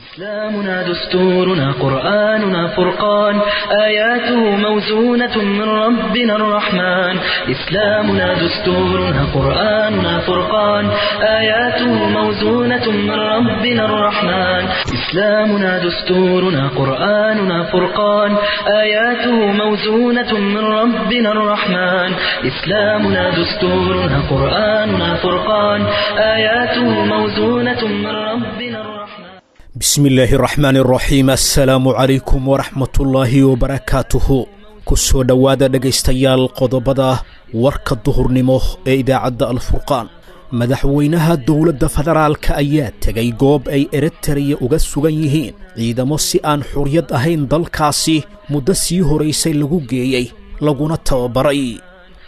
إسلامنا دستورنا قرآننا فرقان آياته موزونة من ربنا الرحمن إسلامنا دستورنا قرآننا فرقان آياته موزونة من ربنا الرحمن إسلامنا دستورنا قرآننا فرقان آياته موزونة من ربنا الرحمن إسلامنا دستورنا قرآننا فرقان آياته موزونة من ربنا الرحمن بسم الله الرحمن الرحيم السلام عليكم ورحمة الله وبركاته كسو دوادا دقيستيال قضبدا ورك الظهر نموه إذاعة الفرقان مدحوينها الدولة فدرالك أيات تغي قوب أي إرتري أغسوغن يهين عيدا موسي آن حريد أهين دالكاسي مدسي هوريسي لغو جيي لغونا توبرأي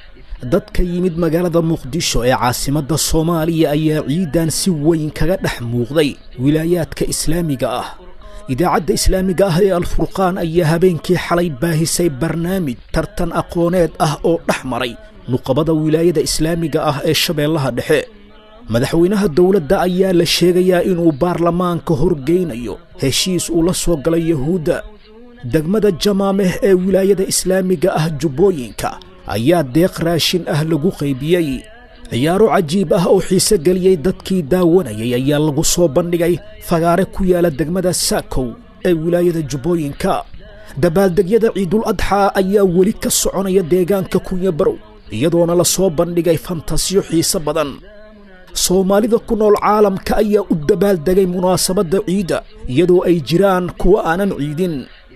dadka yimid magaalada muqdisho ee caasimadda Soomaaliya ayaa ciidan si weyn kaga dhex muuqday wilaayaadka islaamiga ah idaacadda islaamiga ah ee al-furqaan ayaa habeenkii xalay baahisay barnaamij tartan aqooneed ah oo dhaxmaray nuqabada wilaayada islaamiga ah ee shabeellaha dhexe madaxweynaha dawladda ayaa la sheegayaa inuu baarlamaanka horgeynayo heshiis uu la soo galay yahuuda degmada jamaameh ee wilaayada islaamiga ah jubbooyinka ayaa deeq raashin ah lagu qaybiyay ciyaaro cajiib ah oo xiise galiyay dadkii daawanayay ayaa lagu soo bandhigay fagaare ku yaala degmada Saakow ee wilaayada Jubbooyinka dabaaldegyada Ciidul Adha ayaa weli ka soconaya deegaanka Kunyabarow iyadoona la soo bandhigay fantasiyo xiise badan Soomaalida ku nool caalamka ayaa u dabaaldegay munaasabada ciida iyadoo ay jiraan kuwa aanan ciidin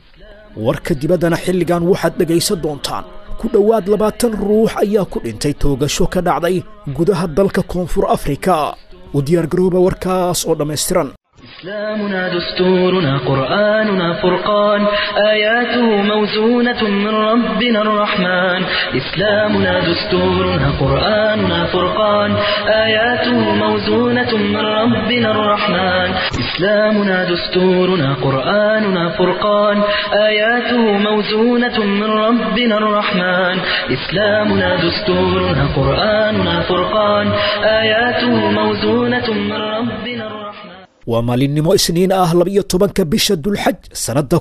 warka dibadana xilligan waxaad dhageysan doontaan ku dhawaad 20 ruux ayaa ku dhintay toogasho ka dhacday gudaha dalka Koonfur Afrika u diyaar garooba warkaas oo dhameystiran إسلامنا دستورنا قرآننا فرقان آياته موزونة من ربنا الرحمن إسلامنا دستورنا قرآننا فرقان آياته موزونة من ربنا الرحمن إسلامنا دستورنا قرآننا فرقان آياته موزونة من ربنا الرحمن إسلامنا دستورنا قرآننا فرقان آياته موزونة من ربنا الرحمن ومالينمو إسنين 12 bisha Dulxaj sanada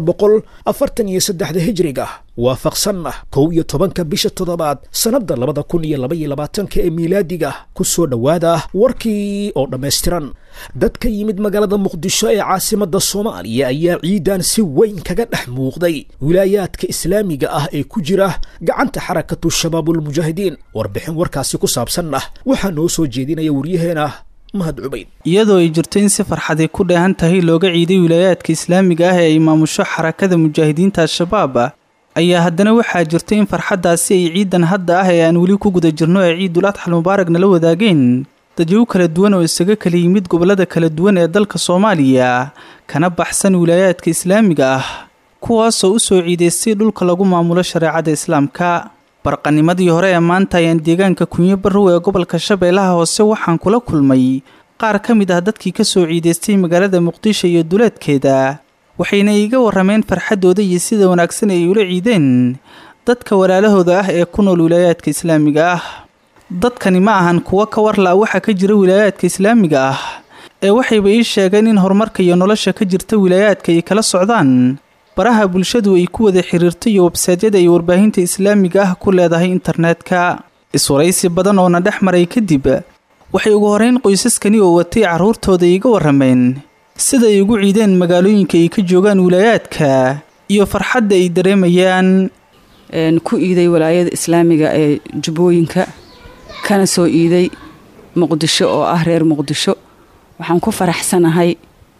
1443 hijriga waafaqsanna 12 bisha Toddobaad sanada 2022 ee miilaadiga ku soo dhawaada warkii oo dhameystiran dadka yimid magaalada Muqdisho ee caasimadda Soomaaliya ayaa ciidan si weyn kaga dhex muuqday wilaayaadka islaamiga ah ee ku jira gacanta xarakatu shabaabul mujaahidiin warbixin warkaasi ku saabsanna waxa noo soo jeedinaya wariyaheena iyadoo ay jirto in si farxad ku dheehan tahay looga ciiday wilaayaadka islaamiga ah ee ay maamusho xarakada mujaahidiinta shabaab ayaa haddana waxaa jirto in farxadaasi ay ciidan hadda ah ee aan weli ku guda jirno ee Ciidul Adha Mubaarakna la wadaageen dadyo kala duwan oo isaga kala yimid gobolada kala duwan ee dalka Soomaaliya kana baxsan wilaayaadka islaamiga ah kuwaas oo u soo ciideystay dhulka lagu maamulo shariicada islaamka barqanimadii hore ee maanta ayaan deegaanka Kunyabarow ee gobolka Shabeellaha Hoose waxaan kula kulmay qaar ka mid ah dadkii ka soo ciideystay magaalada Muqdisho iyo duleedkeeda waxayna iga warameen farxadooda iyo sida wanaagsan ay ula ciideen dadka walaalahooda ah ee ku nool wilaayaadka islaamiga ah dadkani ma ahan kuwa ka warla waxa ka jira wilaayaadka islaamiga ah ee waxayba ii sheegeen in horumarka iyo nolosha ka jirta wilaayaadka ay kala socdaan baraha bulshadu ay ku wada xiriirtay iyo website-yada ay warbaahinta islaamiga ah ku leedahay internetka iswaraysi badan oo na dhex maray kadib waxay ugu horeyn qoysaskani oo watay caruurtooda iga warameen sida ay ugu ciideen magaalooyinka ay ka joogaan wilaayaadka iyo farxadda ay dareemayaan ku iiday walaayada islaamiga ee Jubbooyinka kana soo iiday Muqdisho oo ah reer Muqdisho waxaan ku faraxsanahay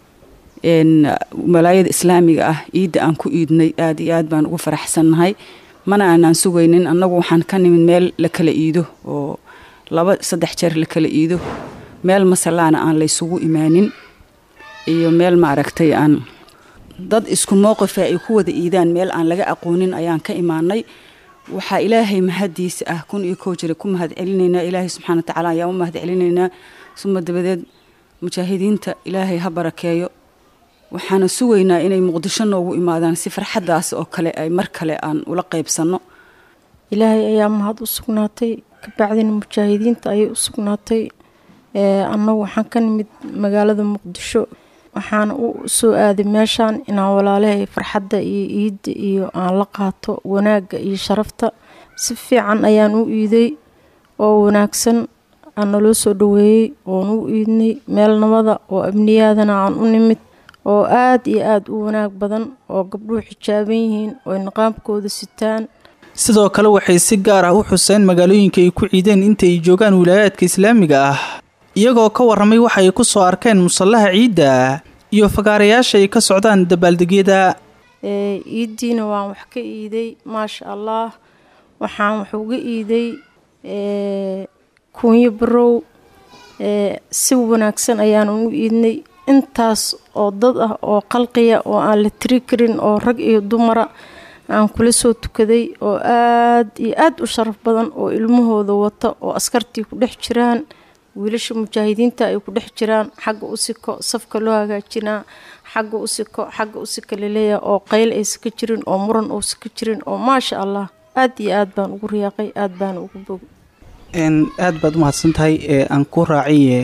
walaayada islaamiga ah ciida aan ku iidnay aad iyo aad baan ugu faraxsanahay mana aanan sugaynin annagu waxaan ka nimid meel la kala iido oo 2-3 jeer la kala iido meel masalaana aan la isugu imaanin iyo meel ma aragtay aan dad isku mowqif ay ku wada iidaan meel aan laga aqoonin ayaan ka imaanay waxa ilaahay mahadiis ah kun iyo koo jira ku mahad celinayna ilaahay subxaanahu wa ta'ala ayaa u mahad celinayna suma dabadeed mujaahidiinta ilaahay ha barakeeyo waxaana sugaynaa inay Muqdisho noogu imaadaan si farxadaas oo kale ay mar kale aan ula qaybsano ilaahay ayaa mahad u sugnaatay ka bacdina mujaahidiinta ay u sugnaatay annagu waxaan ka nimid magaalada Muqdisho waxaan u soo aaday meeshaan inaan walaalahay farxadda iyo iidda iyo aan la qaato wanaagga iyo sharafta si fiican ayaan u iiday oo wanaagsan aan naloo soo dhaweeyey oon u iidnay meel nabada oo amniyaadana aan u nimid oo aad iyo aad u wanaag badan oo gabdhuhu xijaaban yihiin oo niqaabkooda sitaan sidoo kale waxay si gaar ah u xuseen magaalooyinka ay ku ciideen inta ay joogaan wilaayaadka islaamiga ah iyagoo ka warramay waxa ay ku soo arkeen musallaha ciidda iyo fagaarayaasha ay ka socdaan dabaaldegyada iiddiina waan wax ka iiday maasha allah waxaan wax uga iiday kuunyo barow si wanaagsan ayaan ugu iidnay intaas oo dad ah oo qalqiya oo aan la tiri karin oo rag iyo dumara aan kula soo tukaday oo aad iyo aad u sharaf badan oo ilmahooda wata oo askartii ku dhex jiraan wiilasha mujaahidiinta ay ku dhex jiraan xagga u siko safka loo hagaajinaa xagga u siko laleeyahay oo qayl aysan ka jirin oo muran uusan ka jirin oo maasha allah aad iyo aad baan ugu riyaaqay aad baan ugu bogay aad baad u mahadsan tahay aan ku raaciye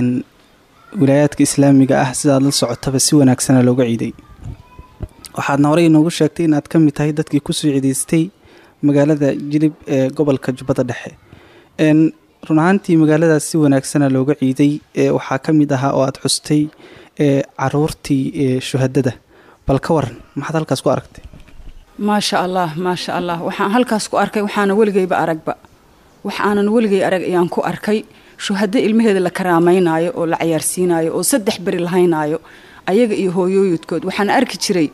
wilaayaadka islaamiga ah sidaad la socotaba si wanaagsana looga ciiday waxaadna horey inoogu sheegtay inaad ka mid tahay dadkii kusoo ciidaystay magaalada jilib ee gobolka jubbada dhexe run ahaantii magaaladaas si wanaagsana looga ciiday waxaa ka mid ahaa oo aada xustay caruurtii shuhadada bal ka waran maxaad halkaas ku aragtay maasha allah waxaan halkaas ku arkay waxaana weligayba aragba waxaanan weligay arag ayaan ku arkay shuhado ilmaheeda la karaameynaayo oo la cayaarsiinayo oo 3 beri lahaynaayo ayaga iyo hooyooyidkood waxaan arki jiray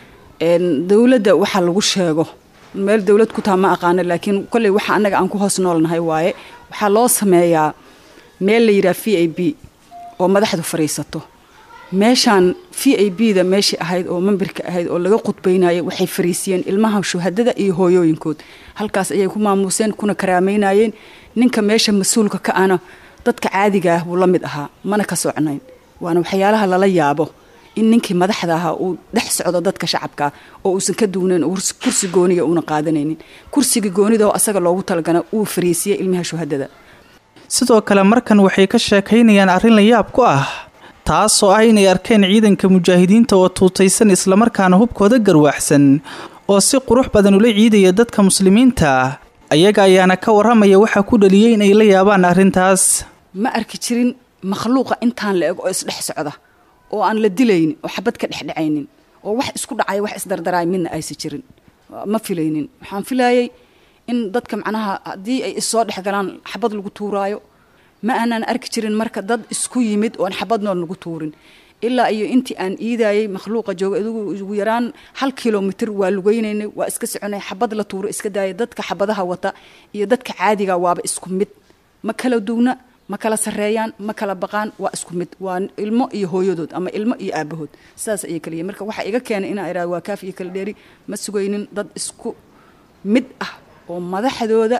dawladda waxa lagu sheego meel dawlad ku taa ma aqaan laakiin kulli waxa anaga aan ku hoos noolnahay waaye waxa loo sameeyaa meel la yiraahdo VIB oo madaxdu fariisato meeshaan VIB da meeshii ahayd oo memberka ahayd oo laga qudbeynayo waxay fariisiyeen ilmaha shuhadada iyo hooyooyinkood halkaas ayay ku maamuuseen kuna karaameynayeen ninka meesha mas'uulka ka ana dadka caadiga ah uu la mid ahaa mana ka socnayn waana waxyaalaha lala yaabo in ninkii madaxda ahaa uu dhex socdo dadka shacabka oo uusan ka duunayn kursi gooniga una qaadanaynin kursiga goonida oo asaga loogu talagana uu fariisiyay ilmaha shuhadada sidoo kale markan waxay ka sheekaynayaan arrin la yaab ku ah taasoo ah inay arkeen ciidanka mujaahidiinta oo tuutaysan islamarkaana hubkooda garwaaxsan oo si qurux badan ula ciidaya dadka muslimiinta ayaga ayaana ka warramaya waxa ku dhaliyay inay la yaabaan arrintaas ma arki jirin makhluuqa intaan la eg oo isdhex socda oo aan la dilaynin oo xabad ka dhexdhacaynin oo wax isku dhacay wax isdardaraay midna aysan jirin ma filaynin waxaan filayay in dadka macnaha haddii ay soo dhex galaan xabad lagu tuuraayo ma aanan arki jirin marka dad isku yimid oo aan xabad nool lagu tuurin ilaa iyo intii aan iidayay makhluuqa jooga ugu yaraan 1 kilomitir waa lugeynayna waa iska soconay xabad la tuuro iska daayay dadka xabadaha wata iyo dadka caadiga waaba isku mid ma kala duuna ma kala sareeyaan ma kala baqaan waa isku mid waa ilmo iyo hooyadood ama ilmo iyo aabahood saas ay kaliya marka waxa iga keenay in ay iraad waa kaaf iyo kala dheeri ma sugaynin dad isku mid ah oo madaxdooda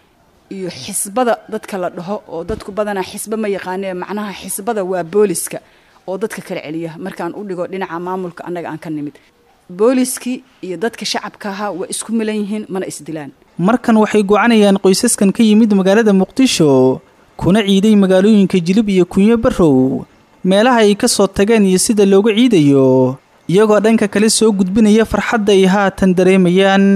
iyo xisbada dadka la dhaho oo dadku badana xisba ma yaqaaneen macnaha xisbada waa booliska oo dadka kala celiya markaan u dhigo dhinaca maamulka anaga aan ka nimid booliski iyo dadka shacabka ah waa isku milan yihiin mana isdilaan markan waxay go'aanayaan qoysaskan ka yimid magaalada Muqdisho kuna ciiday magaalooyinka Jilib iyo Kunyo Barow meelaha ay ka soo tageen iyo sida loogu ciidayo iyagoo dhanka kale soo gudbinaya farxadda ay haatan dareemayaan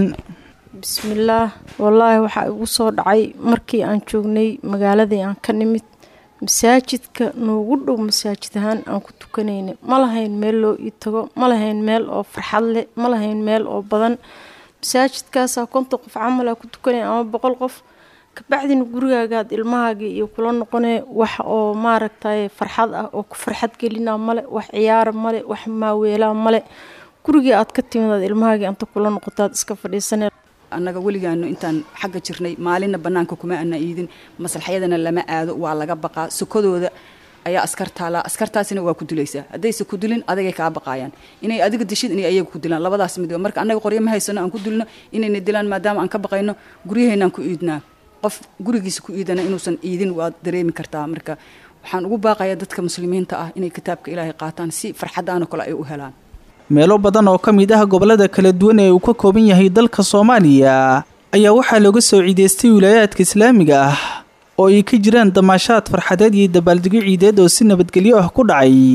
bismillaah wallaahi waxa igu soo dhacay markii aan joognay magaaladii aan ka nimid masaajidka noogu dhow masaajid ahaan aan ku tukanayna ma lahayn meel loo ii tago ma lahayn meel oo farxad leh ma lahayn meel oo badan masaajidkaasaa 50 qof camal ku tukanay ama 100 qof kabacdina gurigaagaad ilmahaagii iyo kula noqonee wax oo maaragtay farxad ah oo ku farxad gelinaa male wax ciyaar male wax maaweelaa male gurigii aad ka timidaad ilmahaagii anta kula noqotaad iska fadhiisanee annaga weligaanu intaan xagga jirnay maalinna bannaanka kuma ana iidin maslaxyadana lama aado waa laga baqaa sokadooda ayaa askartaasina waa ku dilaysaa haddayse ku dilin adagay kaa baqaayaan inay adiga dishid inay ayaga ku dilaan labadaas mid marka annaga qoryo ma haysano aan ku dilno inayna dilaan maadaama aan ka baqayno guryaheennaan ku iidnaa qof gurigiisa ku iidana inuusan iidin waa dareemi kartaa marka waxaan ugu baaqayaa dadka muslimiinta ah inay kitaabka ilaahay qaataan si farxadaana kale ay u helaan meelo badan oo ka mid ah gobolada kala duwan ee uu ka kooban yahay dalka Soomaaliya ayaa waxaa looga soo ciideystay wilaayaadka islaamiga ah oo ay ka jiraan damaashaad farxadeed iyo dabaaldegyo ciideed oo si nabadgelyo ah ku dhacay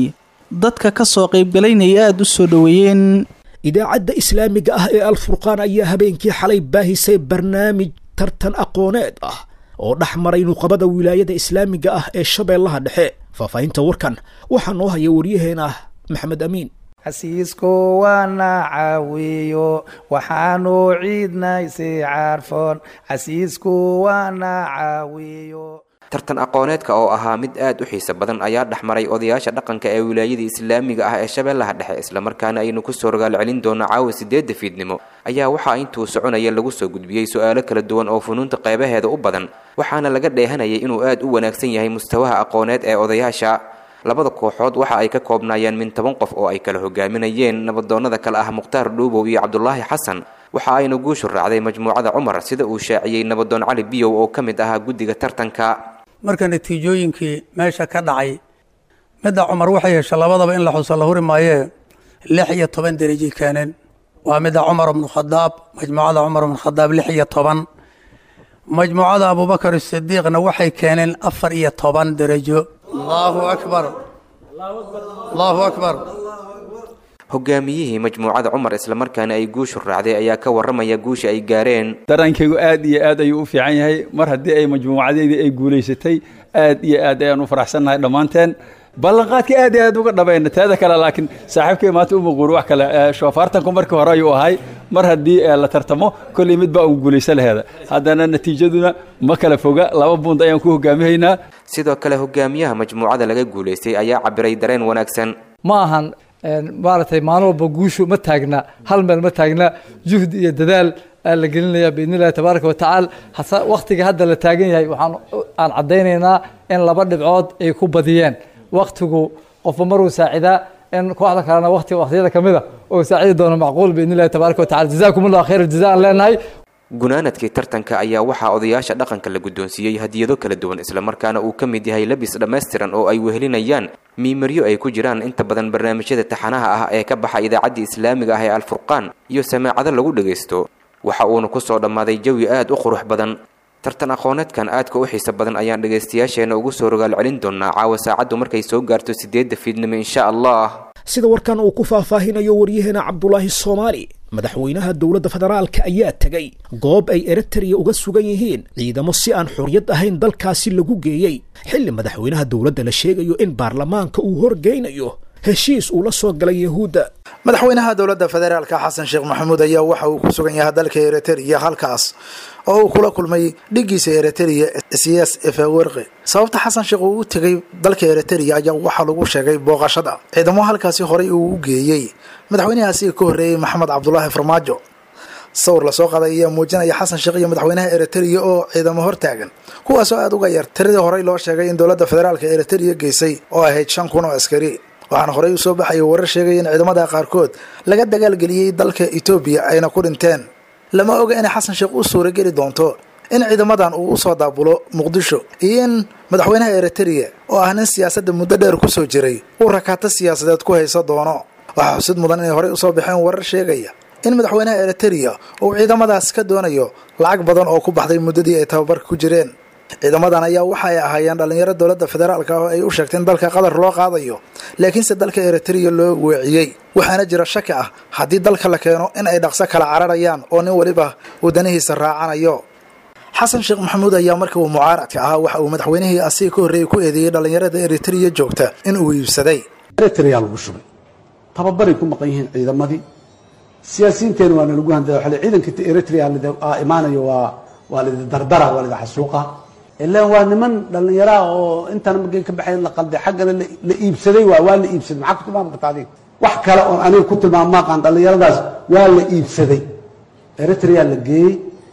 dadka ka soo qaybgalayna ay aada u soo dhoweeyeen. idaacadda islaamiga ah ee alfurqaan ayaa habeenkii xalay baahisay barnaamij tartan aqooneed ah oo dhex maray nuqabada wilaayada islaamiga ah ee shabeellaha dhexe. faahfaahinta warkan waxaa noo haya waryaheena maxamed amiin. xasiisku waana caawiyo waxaanu ciidnay si caarfoon xasiisku waana caawiyo. tartan aqooneedka oo ahaa mid aad u xiiso badan ayaa dhexmaray odayaasha dhaqanka ee wilaayada islaamiga ah ee shabeellaha dhexe islamarkaana aynu ku soo rogaal celin doono caawa 8 fiidnimo ayaa waxaa intuu soconaya lagu soo gudbiyey su'aalo kala duwan oo funuunta qaybaheeda u badan waxaana laga dheehanayay inuu aad u wanaagsan yahay mustawaha aqooneed ee odayaasha. labada kooxood waxa ay ka koobnaayeen min 10 qof oo ay kala hogaaminayeen nabadoonnada kale ah Mukhtaar Dhuubow iyo Cabdullaahi Xasan. waxa ayna guushu raacday majmuucada Cumar sida uu shaaciyay nabadoon Cali Biyow oo ka mid ahaa guddiga tartanka. marka natiijooyinkii meesha ka dhacay midda Cumar waxay heshay labadaba in la xuso la huri maayee 16 darajo keeneen. waa midda Cumar ibn Khadaab majmuucada Cumar ibn Khadaab 16 majmuucada Abubakar Sidiiqna waxay keeneen 14 darajo. Allahu akbar Allahu akbar. hogaamiyihii majmuucada Cumar isla markaana ay guushu raacday ayaa ka waramaya guusha ay gaareen. darankaygu aad iyo aad ayuu u fiican yahay mar haddii ay majmuucadeedii ay guuleysatay aad iyo aad ayaan u faraxsanahay dhammaanteen. ballanqaadka aad iyo aad uga dhabayna teeda kale laakiin saaxiibkay maanta uma quur wax kale shoofaartanku markii hore ayuu ahay mar haddii la tartamo kulli mid baa uu guuleysan laheeda haddana natiijaduna ma kala foga 2 buund ayaan ku hogaamiyeynaa. sidoo kale hogaamiyaha majmuucada laga guuleystay ayaa cabiray dareen wanaagsan. ma ahan maaragtay maalin walba guushu ma taagna hal meel ma taagna juhdi iyo dadaal la gelinaya biidnillahi tabaaraka wa tacaala waqtiga hadda la taagan yahay aan caddaynaynaa in 2 dhibcood ay ku badiyeen. waqtigu qofba maruu saacidaa in kooxda kalena waqtiyada ka mid a oo saacidi doono macquul biidnillahi tabaaraka wa tacaala jazaakumullahu khayr jazaan leenahay. gunaanadkii tartanka ayaa waxaa odayaasha dhaqanka la guddoonsiiyey hadiyado kala duwan islamarkaana uu ka mid yahay labis dhammaystiran oo ay wehelinayaan miimaryo ay ku jiraan inta badan barnaamijyada taxanaha ah ee ka baxa idaacadda islaamiga ah ee alfurqaan iyo samaacado lagu dhagaysto. waxa uuna ku soo dhammaaday jawi aad u qurux badan. tartan aqooneedkan aadka u xiiso badan ayaan dhagaystayaasheena ugu soo rogaal celin doonaa caawa saacaddu markay soo gaarto 8 fiidnimo insha allah. sida warkan uu ku faahfaahinayo waryaheena Cabdullaahi Soomaali, madaxweynaha dowladda federaalka ayaa tagay goob ay Eritrea uga sugan yihiin ciidamo si aan xuriyad ahayn dalkaasi lagu geeyay xilli madaxweynaha dowladda la sheegayo in baarlamaanka uu horgeynayo heshiis uu la soo galay Yahuuda. madaxweynaha dowladda federaalka Xasan Sheekh Maxamuud ayaa waxa uu ku sugan yahay dalka Eritrea halkaas oo uu kula kulmay dhigiisa Eritrea Siyaas Afwerqi. sababta Xasan Sheekh uu u tagay dalka Eritrea ayaa waxa lagu sheegay booqashada ciidamo halkaasi horay uu u geeyay madaxweynahaasi ka horeeyay Maxamed Cabdullaahi Farmaajo. sawir la soo qaaday ayaa muujinaya Xasan Sheekh iyo madaxweynaha Eritrea oo ciidamo hor taagan kuwaas oo aad uga yar tiradii horay loo sheegay in dowladda federaalka Eritrea geysay oo ahayd 5,000 oo askari. waxaana horay u soo baxay warar sheegay in ciidamada qaarkood laga dagaalgeliyay dalka Itoobiya ayna ku dhinteen. lama oga in Xasan Sheekh uu suura geli doonto in ciidamadan uu u soo daabulo Muqdisho iyo in madaxweynaha Eritrea oo ah nin siyaasadda muddo dheer ku soo jiray uu rakaata siyaasadeed ku hayso doono. waxaa xusid mudan in horay u soo baxeen warar sheegaya in madaxweynaha Eritrea uu ciidamadaas ka doonayo lacag badan oo ku baxday muddadii ay tababarka ku jireen. ciidamadan ayaa waxa ay ahaayeen dhalinyaro dowladda federaalka oo ay u sheegteen dalka Qatar loo qaadayo laakiinse dalka Eritrea loo weeciyay. waxaana jira shaki ah haddii dalka la keeno in ay dhaqso kala cararayaan oo nin waliba wadanihiisa raacanayo. Xasan Sheekh Maxamuud ayaa markii uu mucaaradka ahaa waxa uu madaxweynihii asii ka horeeyay ku eedeeyay dhalinyarada Eritrea joogta in uu iibsaday. Eritrea lagu shubay tababaray ku maqan yihiin ciidamadii siyaasiyiinteena waana lagu handay waxa ciidanka Eritrea la imaanayo waa la dardara waa la xasuuqa ilaa waa niman dhalinyaro oo intaan markay ka baxeen la qalday xaqana la iibsaday waa la iibsaday maxaa ku tilmaam kartaa wax kale oo aniga ku tilmaam qaan dhalinyaradaas waa la iibsaday. Eritrea la geeyay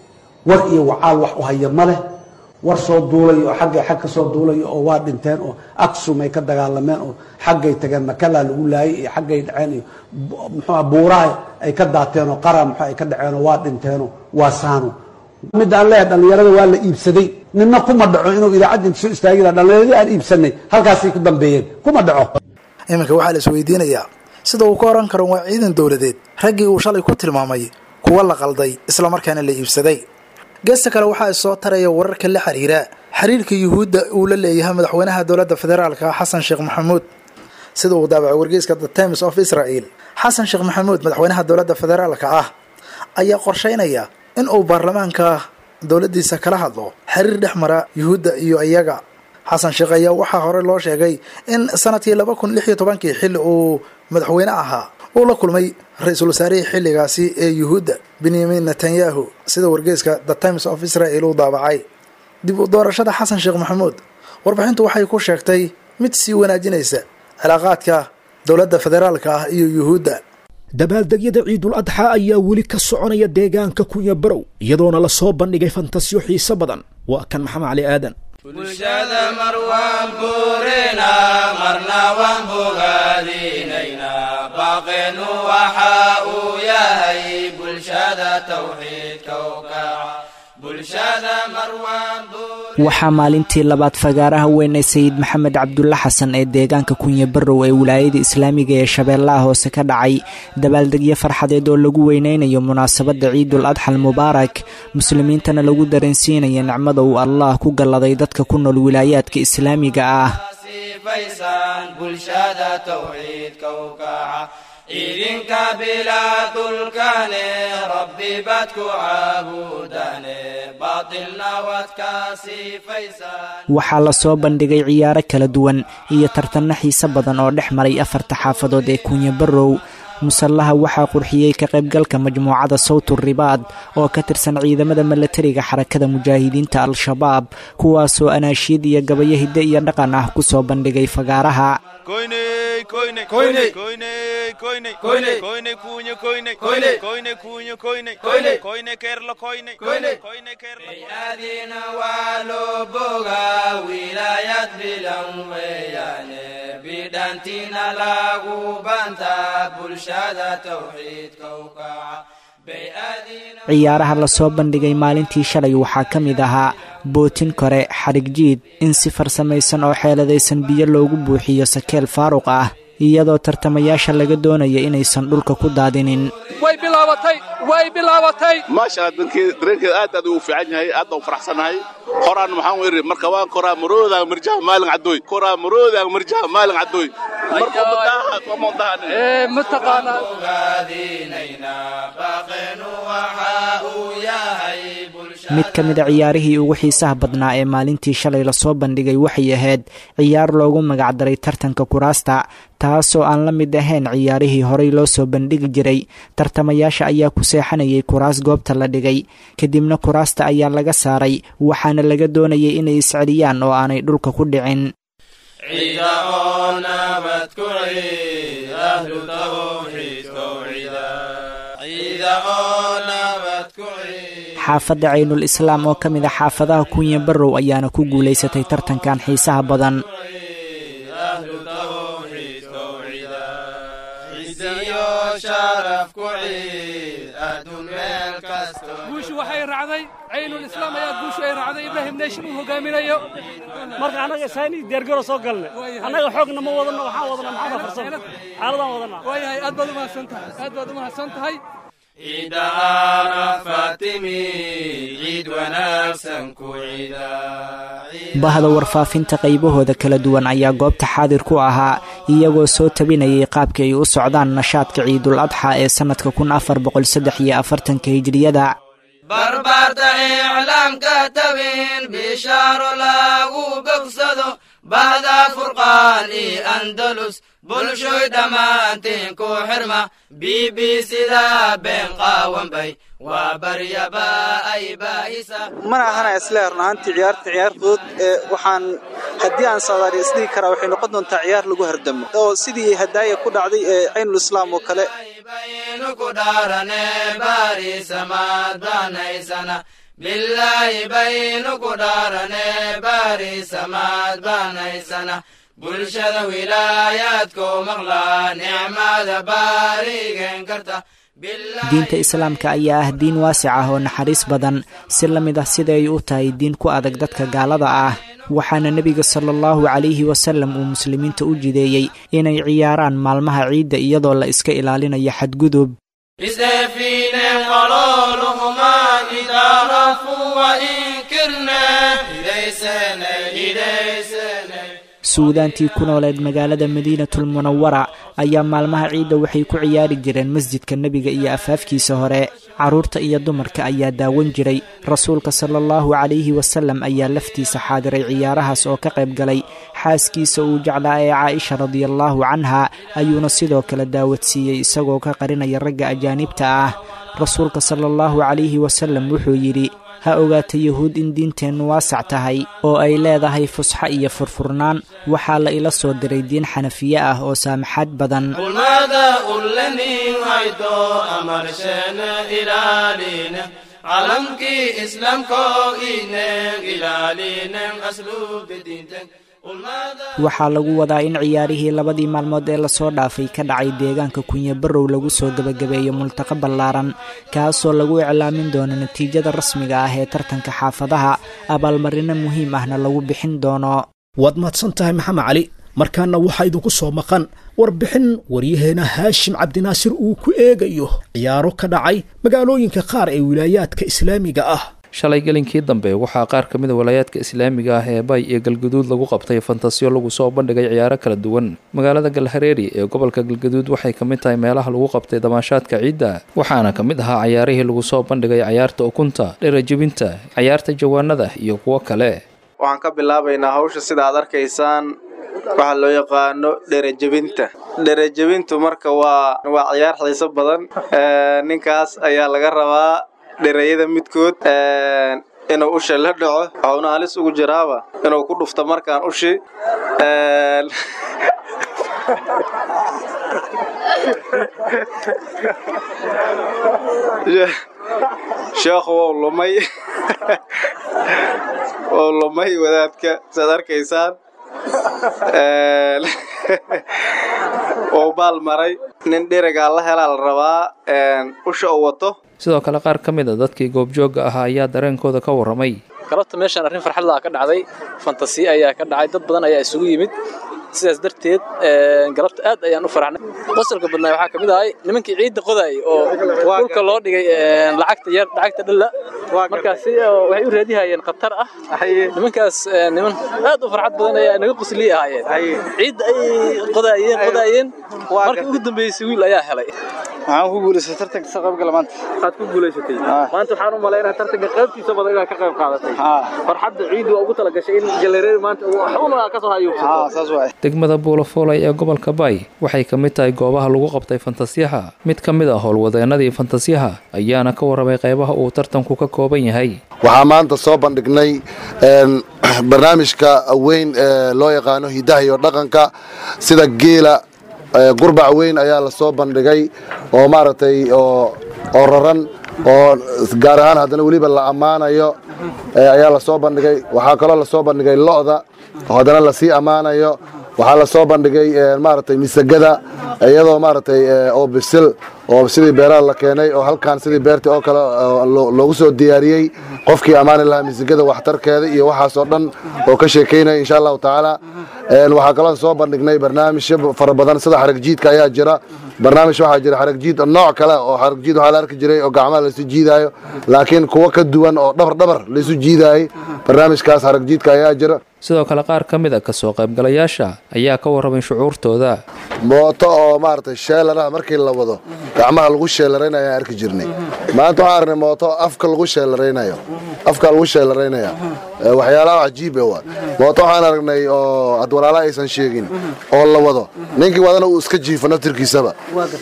war iyo wacaal wax u haya male war soo duulay oo xaq ka soo duulay oo waa dhinteen oo Aksum ay ka dagaalameen oo xaqay tageen Makala lagu laayay iyo xaqay dhaceen iyo muxuu buuraha ay ka daateen oo qaran muxuu ay ka dhaceen oo waa dhinteen oo waa saano mid aan leeyahay dhalinyarada waa la iibsaday ninna kuma dhaco inuu idaacadda soo istaagay dhalinyarada aan iibsanay halkaas ay ku dambeeyeen kuma dhaco. iminka waxa la isweydiinayaa sida uu ka oran karo waa ciidan dowladeed raggii uu shalay ku tilmaamay kuwa la qalday isla markaana la iibsaday. geesta kale waxaa soo taraya wararka la xiriira xiriirka Yahuuda uu la leeyahay madaxweynaha dowladda federaalka Xasan Sheekh Maxamuud. sida uu daabacay wargeyska The Times of Israel. xasan sheekh maxamuud madaxweynaha dowladda federaalka ah ayaa qorsheynaya in uu baarlamaanka dowladdiisa kala hadlo xiriir dhex mara yuhuudda iyo iyaga. xasan sheekh ayaa waxaa hore loo sheegay in sanadkii 2016 xilli uu madaxweyne ahaa uu la kulmay ra-iisul wasaarihii xilligaasi ee yuhuudda benyamin netanyahu, sida wargeyska The Times of Israel uu daabacay. dib u doorashada xasan sheekh maxamuud warbixintu waxay ku sheegtay mid sii wanaajinaysa cilaaqaadka dowladda federaalka ah iyo yuhuudda. dabaaldegyada ciidul adxa ayaa weli ka soconaya deegaanka kunya barow iyadoona la soo bandhigay fantasiyo xiiso badan. waa kan maxamed cali aadan. bulshada marwaan buurina marna waan bogaadinayna baaqeenu waxa uu yahay bulshada tawxiidka u kaca. waxaa maalintii labaad fagaaraha weyn ee sayid maxamed cabdulla xasan ee deegaanka kunya barow ee wilaayada islaamiga ee shabeellaha hoose ka dhacay dabaaldegyo farxadeed oo lagu weyneynayo munaasabadda ciidul adxal mubaarak, muslimiintana lagu dareensiinaya nicmada uu allah ku galladay dadka ku nool wilaayaadka islaamiga ah. idinka bilaadulkane rabbi baad ku caabudane baatilna waad ka siifaysaan. waxaa la soo bandhigay ciyaaro kala duwan iyo tartanno xiiso badan oo dhex maray 4 xaafadood ee kunya barow. musallaha waxaa qurxiyey ka qaybgalka majmuucada sawtu ribaad oo ka tirsan ciidamada milatariga xarakada mujaahidiinta al-shabaab, kuwaasoo anaashiid iyo gabayo hidde iyo dhaqan ah ku soo bandhigay fagaaraha. ciyaaraha la soo bandhigay maalintii shalay waxaa ka mid ahaa bootin kore, xarig jiid, in si farsamaysan oo xeeladaysan biyo loogu buuxiyo sakeel faaruq ah, iyadoo tartamayaasha laga doonaya inaysan dhulka ku daadinin. way bilaabatay maasha dareenkeeda aad u fiican yahay, aad u faraxsanahay. horaan maxaan weeray marka waan koraa marooda marjaha maalin cadoy marka madaha qomodahan mataqaana ogaadinayna baaqeenu waxa uu yahay bulshada. mid ka mid a ciyaarihii ugu xiisaha badnaa ee maalintii shalay la soo bandhigay waxay ahayd ciyaar loogu magacdaray tartanka kuraasta, taasoo aan la mid ahayn ciyaarihii horey loo soo bandhigi jiray. tartamayaasha ayaa ku seexanayay kuraas goobta la dhigay, kadibna kuraasta ayaa laga saaray, waxaana laga doonayay inay isceliyaan oo aanay dhulka ku dhicin. ciida oo nabad ku ciid ahlu tawxiidka ciida oo nabad ku ciid. xaafadda caynul islaam oo ka mid a xaafadaha kunya barow ayaana ku guulaysatay tartankan xiisaha badan. guushu waxay raacday caynul islaam ayaa guushu ay raacday ibraahim neeshin uu hogaaminayo. marka annaga saani deergaro soo galnay, annaga xoogna ma wadano, waxaan wadana maxaa farsamo xaaladaan wadana. waayahay aad baad u mahadsan tahay. ciida arafatimi ciid wanaagsan ku ciida. bahda warfaafinta qaybahooda kala duwan ayaa goobta xaadir ku ahaa, iyagoo soo tabinayay qaabka ay u socdaan nashaadka ciidul adxa ee sanadka 1443 hijriyada. barbaarta iclaamka tabin bishaaro lagu bogsado bahda furqaan iyo andalus bulshoy dhammaantiin ku xirma bbcda been qaawanbay waa baryaba ay baahisa. mana ahana isla rnaantii ciyaar fudud waxaan haddii aan soodaali isdhihi karaa waxay noqon doontaa ciyaar lagu hardamo oo sidii hadaaya ku dhacday caynul islaam oo kale. baynu ku dhaarane baari samaad baanaysana bilaahi baynu ku dhaarane baari samaad baanaysana bulshada wilaayaadku maqlaa nicmada baarigen karta. diinta islaamka ayaa ah diin waasic ah oo naxariis badan, si la mid ah sida ay u tahay diin ku adag dadka gaalada ah. waxaana nebiga sallallahu calayhi wasallam uu muslimiinta u jideeyey inay ciyaaraan maalmaha ciidda iyadoo la iska ilaalinayo xadgudub. suudaantii ku nooleed magaalada madiinatulmunawara ayaa maalmaha ciidda waxay ku ciyaari jireen masjidka nebiga iyo afaafkiisa hore carruurta iyo dumarka ayaa daawan jiray rasuulka sala allahu calayhi wasalam ayaa laftiisa xaadiray ciyaarahaas oo ka qayb galay xaaskiisa uu jeclaa ee caaisha radiallaahu canha ayuuna sidoo kale daawadsiiyey isagoo ka qarinaya ragga ajaanibta ah rasuulka sala allahu calayhi wasalam wuxuu yidhi ha ogaata yuhuud in diinteennu waasac tahay oo ay leedahay fusxo iyo furfurnaan waxaa la ila soo diray diin xanafiye ah oo saamaxaad badan waxaa lagu wadaa in ciyaarihii labadii maalmood ee lasoo dhaafay ka dhacay deegaanka kunyabarow lagu soo gebagabeeyo multaqo ballaaran kaasoo lagu iclaamin doono natiijada rasmiga ah ee tartanka xaafadaha abaalmarino muhiim ahna lagu bixin doono. waad mahadsan tahay maxamed cali. markaana waxaa idinku soo maqan warbixin waryaheena haashim cabdinaasir uu ku eegayo ciyaaro ka dhacay magaalooyinka qaar ee wilaayaadka islaamiga ah. shalay gelinkii dambe waxaa qaar ka mid a walaayaadka islaamiga ah ee bay iyo galgaduud lagu qabtay fantasiyo lagu soo bandhigay ciyaaro kala duwan. magaalada galhareeri ee gobolka galgaduud waxay ka mid tahay meelaha lagu qabtay damaashaadka ciidda, waxaana ka mid ahaa cayaarihii lagu soo bandhigay cayaarta ukunta, dherajebinta, cayaarta jawaanada iyo kuwo kale. waxaan ka bilaabaynaa hawsha sida aad arkaysaan waxaa loo yaqaano dherajebinta. dherajebintu marka waa ciyaar xiiso badan. ninkaas ayaa laga rabaa dherayada midkood inuu usha la dhaco, waxauna halis ugu jiraaba inuu ku dhufto markaan ushi. sheekhu wou lumay wadaadka saad arkaysaan. wou baal maray. nin dherigaa la helaa la rabaa usha uu wato. sidoo kale qaar ka mid a dadkii goobjoogga ahaa ayaa dareenkooda ka warramay. galabta meeshaan arrin farxadlaa ka dhacday, fantasiya ayaa ka dhacay, dad badan ayaa isugu yimid. sidaas darteed galabta aad ayaan u faraxnay. qosolka badnaa waxaa ka mid ahay nimankii ciidda qodaayay oo dhulka loo dhigay lacagta dhalla, markaasi waxay u raadihayeen khatar ah. nimankaas niman aad u farxad badan ayaa naga qosliye ahaayeen. ciidda ay qodaayeen markii ugu dambeysay wiil ayaa helay. waxaan ku guulaystay tartanka ka qaybgala maanta. waxaad ku guulaysatay maanta? waxaan u maleynayaa tartanka qaybtiisa badan inaad ka qayb qaadatay. farxadda ciiddu waa ugu talagashay in gallereer maanta waxuuna ka soo hayuubsato. saas waay. degmada buulafoolay ee gobolka bay waxay ka mid tahay goobaha lagu qabtay fantasiyaha. mid ka mid ah howlwadeenadii fantasiyaha ayaana ka warramay qaybaha uu tartanku ka kooban yahay. waxaa maanta soo bandhignay barnaamijka weyn ee loo yaqaano hidaha iyo dhaqanka sida geela. gurbac weyn ayaa la soo bandhigay oo maaragtay oo raran oo gaar ahaan haddana weliba la ammaanayo ayaa la soo bandhigay. waxaa kaloo la soo bandhigay lo'da oo haddana lasii ammaanayo. waxaa la soo bandhigay maaragtay misagada iyadoo maaragtay oo bisil oo sidii beeraha la keenay oo halkaan sidii beertii oo kale loogu soo diyaariyey. qofkii ammaani lahaa misagada waxtarkeeda iyo waxaasoo dhan oo ka sheekaynaya insha allahu tacaala. waxaa kaloo soo bandhignay barnaamijyo fara badan sida xarag jiidka ayaa jira. barnaamij waxaa jira xarag jiid nooc kale oo xarag jiid waxaa la arki jiray oo gacmaha laysu jiidaayo, laakiin kuwo ka duwan oo dhabar laysu jiidaayay. barnaamijkaas xarag jiidka ayaa jira. sidoo kale qaar ka mid a kasoo qaybgalayaasha ayaa ka warramay shucuurtooda. mooto oo maaragtay sheelaraha markii la wado gacmaha lagu sheelaraynayo ayaan arki jirnay. maanta waxaan aragnay mooto afka lagu sheelaraynayo. waxyaalaha cajiib waa mooto waxaan aragnay oo had walaala aysan sheegin oo la wado ninkii wadana uu iska jiifo naftirkiisaba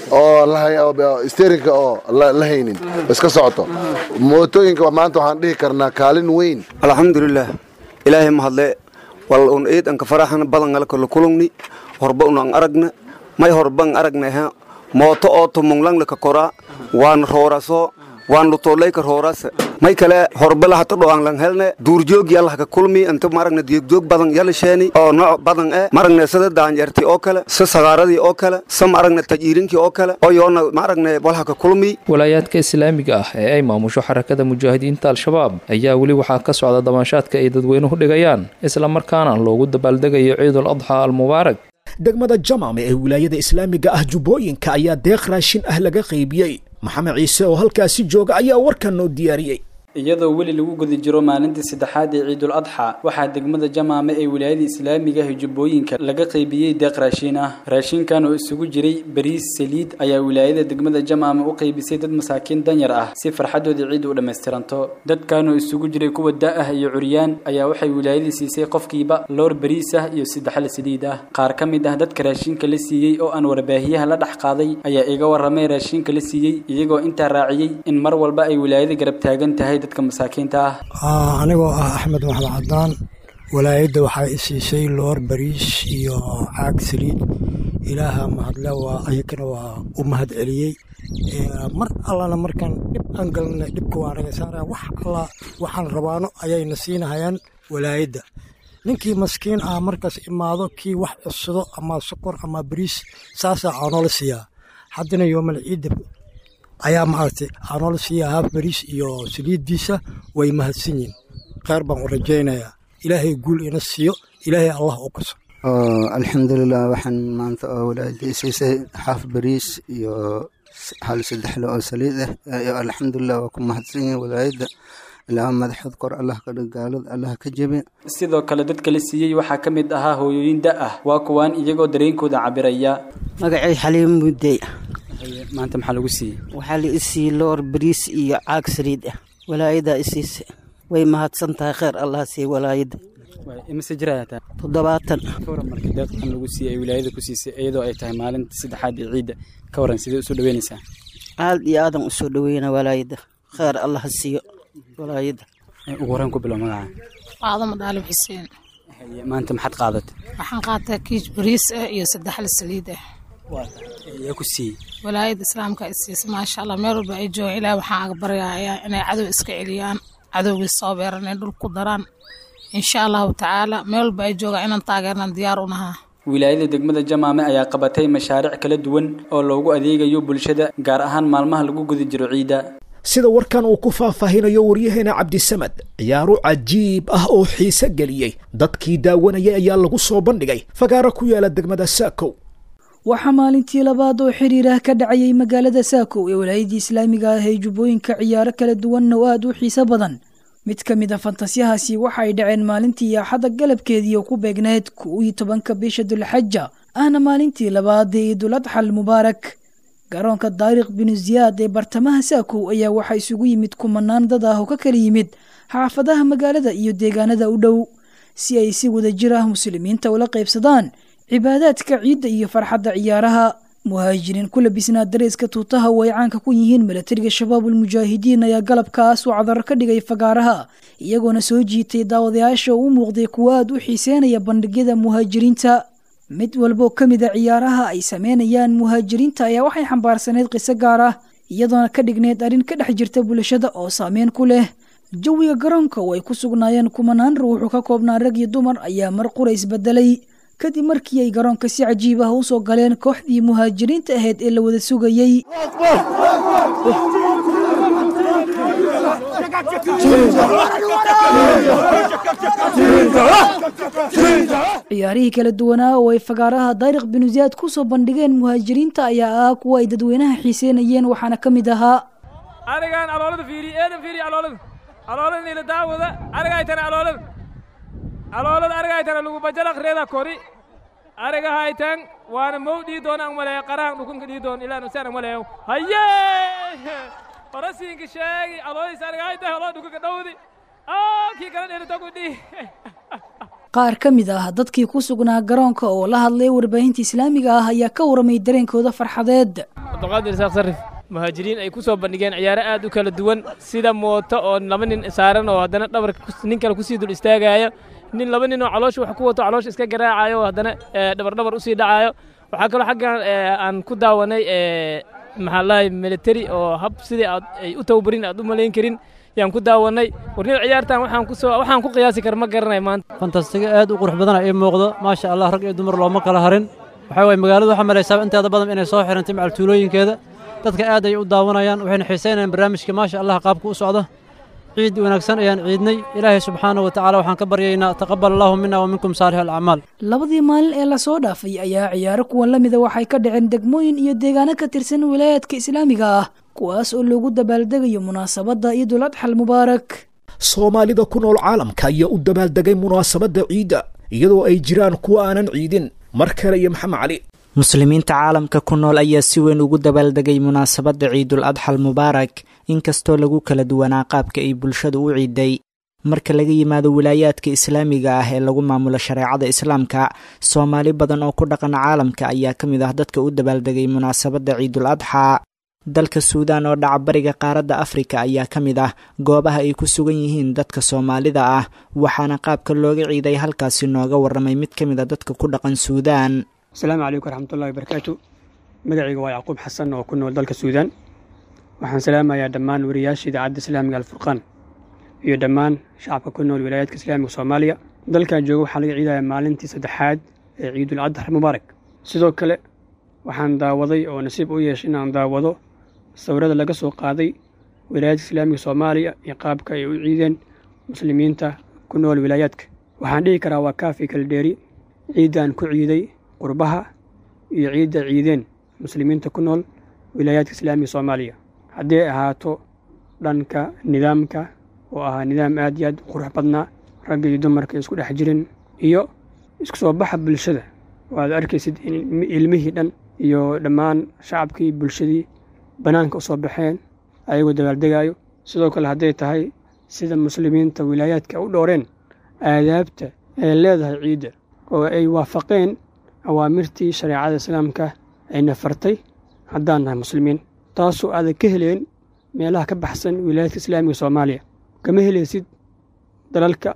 oo steerinka oo la haynin iska socoto. mootooyinka maanta waxaan dhihi karnaa kaalin weyn. alxamdulilah ilaahay mahadle wal un eedanka faraxan badan kala kulungni horba un aragna may horban aragna mooto oo tumunglang la ka kora waan rooraso waan lutolay ka rooras may kale horbala hata dhoan lang helne duurjoog yalla ka kulmi inta maragna diigjoog badan yalla sheeni oo nooc badan maragna sida daanjarti oo kale sagaaradii oo kale maragna tajiirinki oo kale oo yoona maragna walha ka kulmi. walaayaadka islaamiga ah ee ay maamusho xarakada mujaahidiinta al-shabaab ayaa weli waxaa ka socda damaashaadka ay dadweynuhu dhigayaan isla markaana loogu dabaaldegayo ciidul adxa al-mubaarak. degmada jamaame ee wilaayada islaamiga ah jubbooyinka ayaa deeq raashin ah laga qaybiyey. maxamed ciise oo halkaasi jooga ayaa warkan noo diyaariyey. iyadoo weli lagu guda jiro maalintii saddexaad ee ciidul adxa waxaa degmada jamaame ee wilaayada islaamiga ah jubbooyinka laga qaybiyey deeq raashin ah. raashinkan oo isugu jiray bariis, saliid ayaa wilaayada degmada jamaame u qaybisay dad masaakiin danyar ah si farxadooda ciid u dhammaystiranto. dadkan oo isugu jiray kuwa da' ah iyo curyaan ayaa waxay wilaayada siisay qofkiiba loor bariis ah iyo 3 saliid ah. qaar ka mid ah dadka raashinka la siiyey oo aan warbaahiyaha la dhex qaaday ayaa iga warramay raashinka la siiyey iyagoo intaa raaciyey in mar walba ay wilaayada garab taagan tahay dadka masaakiinta ah. anigoo ah Axmed Maxamed Cadaan, walaayada waxay i siisay loor bariis iyo caag saliid. ilaaha mahadle waa ayagana waa u mahad celiyey. mar allana markaan dhib aan galnay dhibka waa naga saaraa wax alla waxaan rabaano ayayna siinahayaan walaayada. ninkii maskiin ah markaas imaado kii wax cusudo ama sokor ama bariis saasaa aanoola siiyaa. haddana yoomal ciidda ayaa maaragtay aanoola siiyaa haaf bariis iyo saliiddiisa. way mahadsan yihiin. khayr baan u rajaynayaa. ilaahay guul ina siiyo. ilaahay allah u kaso. alxamdulilah waxaan maanta oo walaayadii siisay haaf bariis iyo 3 oo saliid ah. alxamdulilah waa ku mahadsan yihiin walaayada. ilaa madaxda kor allah ka dhigaalad allah ka jabe. sidoo kale dadka la siiyey waxaa ka mid ahaa hooyooyin da' ah. waa kuwaan iyagoo dareenkooda cabiraya. magacay Xaliim Mudday. maanta maxaa lagu siiyey? waxaa la i siiyey loor bariis iyo caag saliid ah. walaayada i siisay. way mahadsan tahay. khayr allah siiy walaayada. imise jirayata 70 ka waran markii deeqan lagu siiyey wilaayada ku siisay iyadoo ay tahay maalinta saddexaad ee ciidda ka waran sidee u soo dhaweynaysaa? aad iyo aadan u soo dhaweynaa walaayada. khayr allah siiyo walaayada. ugu horreyn ku bilow magaca. Faadama Daalib Xuseen. maanta maxaad qaadatay? waxaan qaatay kiis bariis ah iyo 3 saliid ah. yaa ku siiyey? walaayada islaamka i siisay maasha allah. meel walba ay joogaan ilaahay waxaan aga baryayaa inay cadow iska celiyaan, cadowgii soo beeranay dhul ku daraan insha allahu tacaala. meel walba ay joogaan inaan taageernan diyaar u nahaa. wilaayada degmada jamaame ayaa qabatay mashaariic kala duwan oo loogu adeegayo bulshada gaar ahaan maalmaha lagu guda jiro ciida. sida warkan uu ku faahfaahinayo waryaheena Cabdisamad, ciyaaro cajiib ah oo xiise geliyey dadkii daawanayay ayaa lagu soo bandhigay fagaara ku yaala degmada Saakow. waxaa maalintii labaad oo xiriir ah ka dhacayay magaalada Saakow ee wilaayada islaamiga ah ee jubbooyinka ciyaaro kala duwan oo aad u xiiso badan. mid ka mid ah fantasiyahaasi waxa ay dhaceen maalintii Axadda galabkeedii oo ku beegneed 11 bisha Dulxajja ahna maalintii labaad ee Ciidul Adxa Mubaarak. garoonka Daariq bin Ziyaad ee bartamaha Saakow ayaa waxa isugu yimid kumanaan dad ah oo ka kala yimid xaafadaha magaalada iyo deegaanada u dhow si ay si wada jir ah muslimiinta ula qaybsadaan cibaadaadka ciidda iyo farxadda ciyaaraha. muhaajiriin ku labisnaa dareeska tuutaha oo ay caanka ku yihiin milatariga shabaabul mujaahidiin ayaa galabkaas u cadar ka dhigay fagaaraha iyagoona soo jiitay daawadayaasha oo u muuqday kuwa aad u xiiseynaya bandhigyada muhaajiriinta. mid walba oo ka mid a ciyaaraha ay sameynayaan muhaajiriinta ayaa waxay xambaarsaneyd qiso gaar ah iyadoona ka dhigneyd arrin ka dhex jirta bulshada oo saameyn ku leh. jawiga garoonka oo ay ku sugnaayeen kumanaan ruuxu ka koobnaa rag iyo dumar ayaa mar qura isbedelay kadib markii ay garoonka si cajiib ah u soo galeen kooxdii muhaajiriinta ahayd ee la wada sugayay. ciyaarihii kala duwanaa oo ay fagaaraha Daariq bin Ziyaad ku soo bandhigeen muhaajiriinta ayaa ah kuwa ay dadweynaha xiiseynayeen waxaana ka mid ahaa arigan aloolada fiiri eedan fiiri aloolada ila daawada ariga ay tan aloolada ariga ay tan lagu bajala khreeda kori ariga hay tan waana mowdii doon aan maleeyo qaraan dhukunka dhii doon ilaa nusaan maleeyo haye farasiinka sheegi aloolada ariga ay tan aloolada dhukunka dhawdi kii kala dheer tagu dhii. qaar ka mid ah dadkii ku sugnaa garoonka oo la hadlay warbaahinta islaamiga ah ayaa ka waramay dareenkooda farxadeed. Abdulqaadir Isaaq Sarif muhaajiriin ay ku soo bandhigeen ciyaaro aad u kala duwan sida mooto oo 2 nin saaran oo haddana dhabarka nin kale ku sii dul istaagayo, nin 2 nin oo caloosha wax ku wato caloosha iska garaacayo oo haddana dhabar u sii dhacayo. waxaa kaloo xaggan aan ku daawanay maxaa lahay military oo hab sidii ay u tababarin aad u malayn karin yaan ku daawanay. warniyo ciyaartan waxaan ku qiyaasi kar ma garanay maanta. fantastiga aad u qurux badan ay muuqdo maasha Allah. rag iyo dumar looma kala harin. waxa way magaaladu waxa malaysaa inteeda badan inay soo xirantay macal tuulooyinkeeda. dadka aad ay u daawanayaan waxayna xiiseynayaan barnaamijka maasha Allah qaabku u socdo. ciid wanaagsan ayaan ciidnay. ilaahay subxaanahu wa ta'aala waxaan ka baryaynaa taqabbal Allahu minna wa minkum saalihal a'maal. labadii maalin ee la soo dhaafay ayaa ciyaaro kuwan lamida waxay ka dhaceen degmooyin iyo deegaano ka tirsan wilaayadka islaamiga ah kuwaas oo loogu dabaaldegayo munaasabadda ciidul adxa almubaarak. soomaalida ku nool caalamka ayaa u dabaaldegay munaasabadda ciidda iyadoo ay jiraan kuwa aanan ciidin. mar kale iyo maxamed cali. muslimiinta caalamka ku nool ayaa si weyn ugu dabaaldegay munaasabadda ciidul adxa almubaarak inkastoo lagu kala duwanaa qaabka ay bulshadu u ciiday. marka laga yimaado wilaayaadka islaamiga ah ee lagu maamulo shareecada islaamka, soomaali badan oo ku dhaqan caalamka ayaa ka mid ah dadka u dabaaldegay munaasabadda ciidul adxa. dalka suudaan oo dhaca bariga qaaradda afrika ayaa ka mid ah goobaha ay ku sugan yihiin dadka soomaalida ah, waxaana qaabka looga ciiday halkaasi nooga warramay mid ka mid a dadka ku dhaqan suudaan. asalaamu calaykum waraxmatullahi wabarakaatu. magacayga waa yacquub xasan oo ku nool dalka suudaan. waxaan salaamayaa dhammaan wariyaasha idaacadda islaamiga alfurqaan iyo dhammaan shacabka ku nool wilaayaadka islaamiga soomaaliya. dalkan jooga waxaa laga ciidayaa maalintii saddexaad ee ciidul adxa almubaarak. sidoo kale waxaan daawaday oo nasiib u yeeshay inaan daawado sawirada laga soo qaaday wilaayaadka islaamiga soomaaliya iyo qaabka ay u ciideen muslimiinta ku nool wilaayaadka. waxaan dhihi karaa waa kaafi kala dheeri ciiddaan ku ciiday qurbaha iyo ciidda ciideen muslimiinta ku nool wilaayaadka islaamiga soomaaliya. haddii ay ahaato dhanka nidaamka oo ahaa nidaam aad iyo aad u qurux badnaa, ragga iyo dumarka isku dhex jirin, iyo isku soo baxa bulshada oo aad arkaysid in ilmihii dhan iyo dhammaan shacabkii bulshadii bannaanka u soo baxeen ayagoo dabaaldegayo. sidoo kale hadday tahay sida muslimiinta wilaayaadka u dhowreen aadaabta ay leedahay ciidda oo ay waafaqeen awaamirtii shareecada islaamka ayna fartay haddaan nahay muslimiin, taasoo aadan ka heleen meelaha ka baxsan wilaayaadka islaamiga soomaaliya. kama helaysid dalalka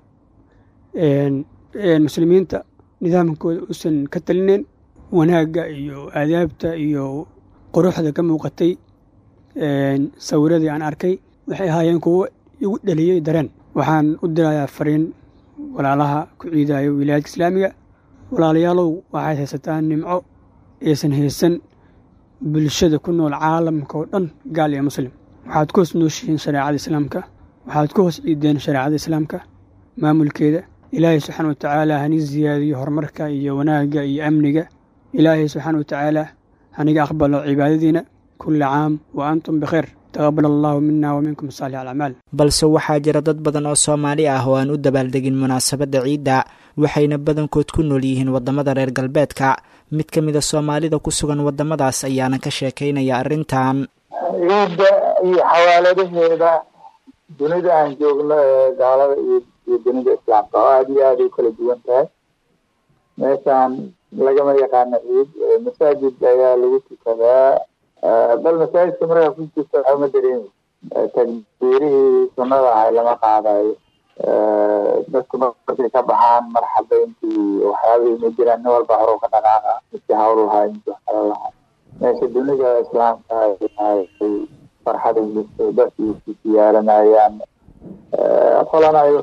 muslimiinta nidaamkooda uusan ka talineen wanaagga iyo aadaabta iyo quruxda ka muuqatay. sawiradii aan arkay waxay ahaayeen kuwo igu dhaliyey dareen. waxaan u dirayaa fariin walaalaha ku ciidayo wilaayaadka islaamiga. walaalayaalow waxaad haysataan nimco aysan haysan bulshada ku nool caalamka oo dhan, gaal iyo muslim. waxaad ku hoos nooshihiin shareecada islaamka, waxaad ku hoos ciideen shareecada islaamka maamulkeeda. ilaahay subxaana wa tacaala hani ziyaadiyo horumarka iyo wanaagga iyo amniga. ilaahay subxaana wa tacaala haniga aqbalo cibaadadiina. kulli caam wa antum bikhayr. taqabbal allahu mina wa minkum saalix alacmaal. balse waxaa jira dad badan oo soomaali ah oo aan u dabaaldegin munaasabadda ciidda, waxayna badankood ku nool yihiin waddamada reer galbeedka. mid ka mid a soomaalida ku sugan waddamadaas ayaana ka sheekaynaya arrintan. ciidda iyo xawaaladaheeda dunida aan joogno ee gaalada iyo dunida islaamka oo aada iyo aada u kala duwan tahay. meeshaan lagama yaqaano ciid. masaajid ayaa lagu tukadaa, bal masaajidka markaa ku jirta waxama dareemi. takbiirihii sunnada ahay lama qaadayo. dadku markay ka baxaan marxabeyntii waxyaabihii ma jiraan. nin walba horuu ka dhaqaaqa, midkii hawl lahaa midkii wax kala lahaa. meesha dunida islaamka farxada jirto, dadkii isku siyaaranayaan. qolana ay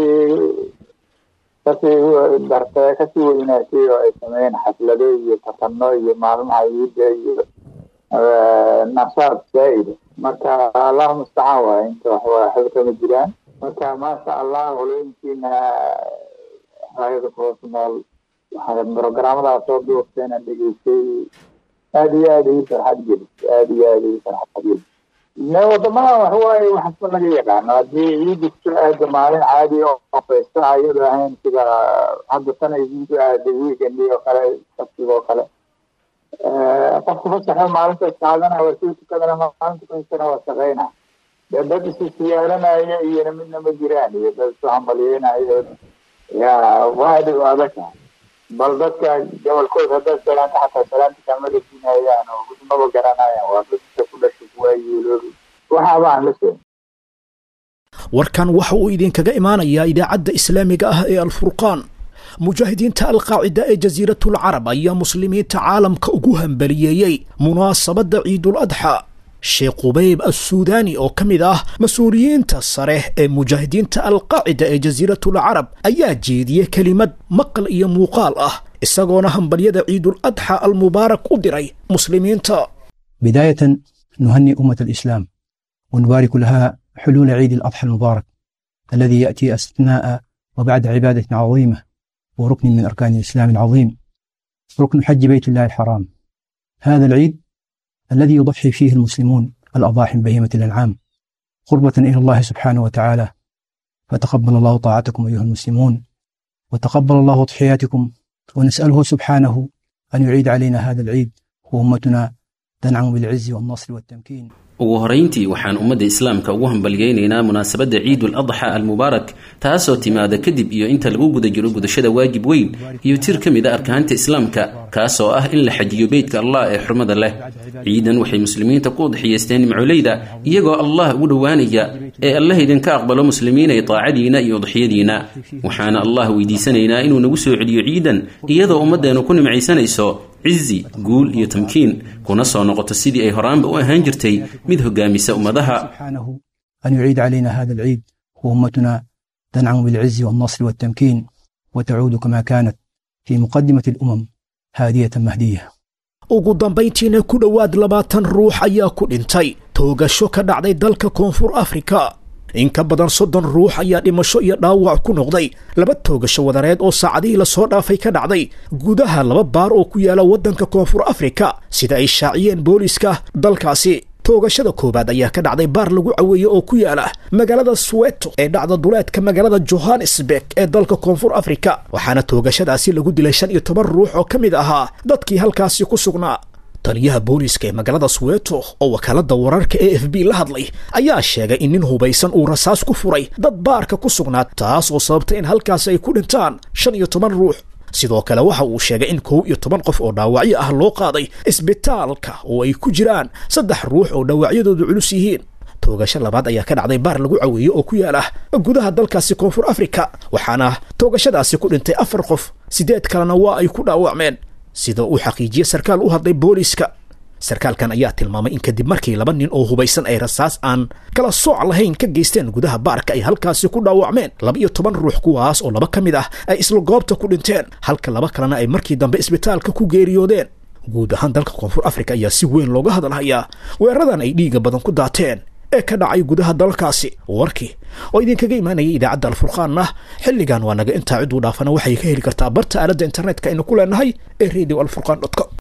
kasii weynaatay oo ay sameeyeen xaflado iyo tartano iyo maalmaha ciidda iyo nashaad zaa'ida. marka allahu mustacaan waay. inta waxba kama jiraan. marka maasha allah holooyinkiina hayada kuhoos nool waxaa programadaas soo duuftay inaan dhegeystay. aada iyo aada ii farxad gelisay. aada iyo aada ii farxad gelisay. wadamadan waxawaaye waxba laga yaqaano. haddii ciidda kusoo aada maalin caadi oo faysta ayadoo ahayn sida hadda sanadkiisu aaday weekendii oo kale, sabtiga oo kale, qofku fasaxo maalintaas qaadana waa soo tukadana maalinta faystana waa shaqeyna. dad isu siyaaranaya iyona midna ma jiraan, iyo dad isu hambaliyeynayo yaa waadi u adagta. bal dadka gobolkood haddaad salaanta xataa salaanta kama dhejinayaan oo maba garanayaan. waa dadka ku dhashay kuwaayeeloobi waxaaba aan la soo. warkan waxa uu idinkaga imaanayaa idaacadda islaamiga ah ee alfurqaan. mujaahidiinta alqaacida ee jasiiratul carab ayaa muslimiinta caalamka ugu hambaliyeeyey munaasabadda ciidul adxa. sheekh qubayb assuudaani oo ka mid ah mas-uuliyiinta sare ee mujaahidiinta alqaacida ee jasiiratul carab ayaa jeediyey kelimad maqal iyo muuqaal ah isagoona hambalyada ciidul adxa almubaarak u diray muslimiinta. بداية نهنئ أمة الإسلام ونبارك لها حلول عيد الأضحى المبارك الذي يأتي أثناء وبعد عبادة عظيمة وركن من أركان الإسلام العظيم، ركن حج بيت الله الحرام. هذا العيد الذي يضحي فيه المسلمون الأضاحي من بهيمة الأنعام قربة إلى الله سبحانه وتعالى، فتقبل الله طاعتكم أيها المسلمون، وتقبل الله تحياتكم، ونسأله سبحانه أن يعيد علينا هذا العيد وأمتنا تنعم بالعز والنصر والتمكين. ugu horeyntii waxaan ummadda islaamka ugu hambalyaynaynaa munaasabadda ciidul adxa almubaarak taasoo timaada kadib iyo inta lagu guda jiro gudashada waajib weyn iyo tir ka mid a arkaanta islaamka kaasoo ah in la xajiyo beydka allah ee xurmada leh. ciidan waxay muslimiinta ku udxiyeysteen nimcoleyda iyagoo allah ugu dhowaanaya ee allah idinka aqbalo muslimiinay taacadiina iyo udxiyadiina. waxaana allah weydiisanaynaa inuu nagu soo celiyo ciidan iyadoo ummaddeenu ku nimcaysanayso cizi guul iyo tamkiin kuna soo noqoto sidii ay horaanba u ahaan jirtay mid hogaamisa ummadaha. أن يعيد علينا هذا العيد وأمتنا تنعم بالعز والنصر والتمكين وتعود كما كانت في مقدمة الأمم هادية مهدية. ugu dambayntiina ku dhowaad 20 ruux ayaa ku dhintay toogasho ka dhacday dalka koonfur afrika. in ka badan 30 ruux ayaa dhimasho iyo dhaawac ku noqday laba toogasho wadareed oo saacadihii la soo dhaafay ka dhacday gudaha laba baar oo ku yaala wadanka koonfur afrika sida ay shaaciyeen booliska dalkaasi. toogashada koobaad ayaa ka dhacday baar lagu caweeyo oo ku yaala magaalada Soweto ee dhacda duleedka magaalada Johannesburg ee dalka koonfur afrika, waxaana toogashadaasi lagu dilay 15 ruux oo ka mid ahaa dadkii halkaasi ku sugnaa. taliyaha booliska ee magaalada Soweto oo wakaalada wararka AFP la hadlay ayaa sheegay in nin hubaysan uu rasaas ku furay dad baarka ku sugnaa taas oo sababtay in halkaas ay ku dhintaan 15 ruux. sidoo kale waxa uu sheegay in 11 qof oo dhaawacyo ah loo qaaday isbitaalka oo ay ku jiraan 3 ruux oo dhaawacyadoodu culus yihiin. toogasho labaad ayaa ka dhacday baar lagu caweeyo oo ku yaala gudaha dalkaasi koonfur afrika, waxaana toogashadaasi ku dhintay 4 qof 8 kalena waa ay ku dhaawacmeen sida uu xaqiijiyay sarkaal u hadlay booliska. sarkaalkan ayaa tilmaamay in kadib markii 2 nin oo hubaysan ay rasaas aan kala sooc lahayn ka geysteen gudaha baarka ay halkaasi ku dhaawacmeen 12 ruux, kuwaas oo 2 ka mid ah ay isla goobta ku dhinteen halka 2 kalena ay markii dambe isbitaalka ku geeriyoodeen. guud ahaan dalka koonfur afrika ayaa si weyn looga hadalhayaa weeraradan ay dhiiga badan ku daateen ee ka dhacay gudaha dalkaasi. warkii oo idinkaga imaanayay idaacadda alfurqaanna xilligan waa naga intaa cid u dhaafana waxay ka heli kartaa barta aaladda internetka aynu ku leenahay ee radio alfurqan.com.